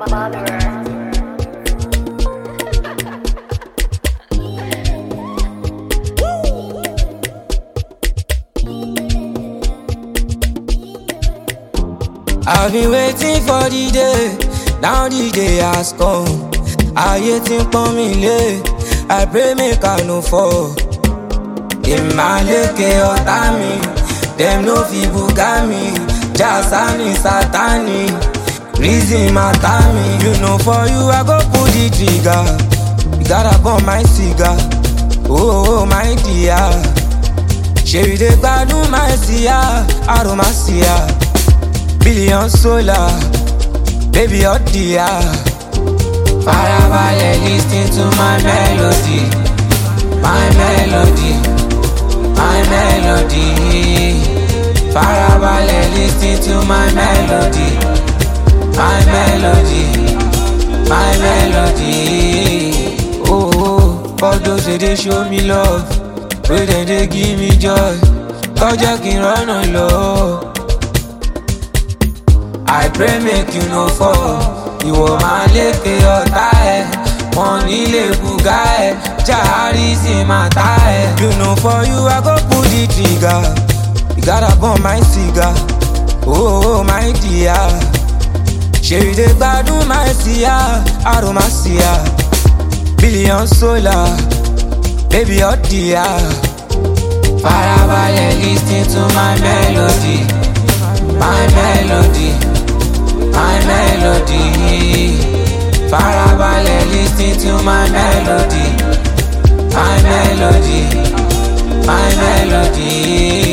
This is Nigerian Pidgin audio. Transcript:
I've been waiting for the day, now the day has come. Ayé tí ń pọ́n mi lé, I pray make I no fall. Ìmàlékè ọ̀tá mi, dem no fit buga mi. Jasani Satani, reason matter me. You know for you I go pull the trigger. You gotta burn my cigar, oh my dear. Ṣé you dey gbádùn my sia, aromasia. Billion solar, baby hot dear. Farabalẹ̀ listen to my melody, my melody, my melody. Farabalẹ̀ listen to my melody, my melody, my melody. Oh, all those they show me love, wey dem dey give me joy. Kọjá kí n rọ́nà lọ. I pray make you no fall. Ìwọ máa lékè ọ̀tá ẹ̀, wọ́n nílé bùgá ẹ̀, jàrí sì máa tá ẹ̀. You know for you I go pull the trigger. You gotta burn my cigar, oh my dear. Ṣé you dey gbádùn my sia, aromasia. Billion solar, baby hot dear. Farabalẹ̀ listen to my melody, my melody, my melody. Farabalẹ̀ listen to my melody, my melody, my melody.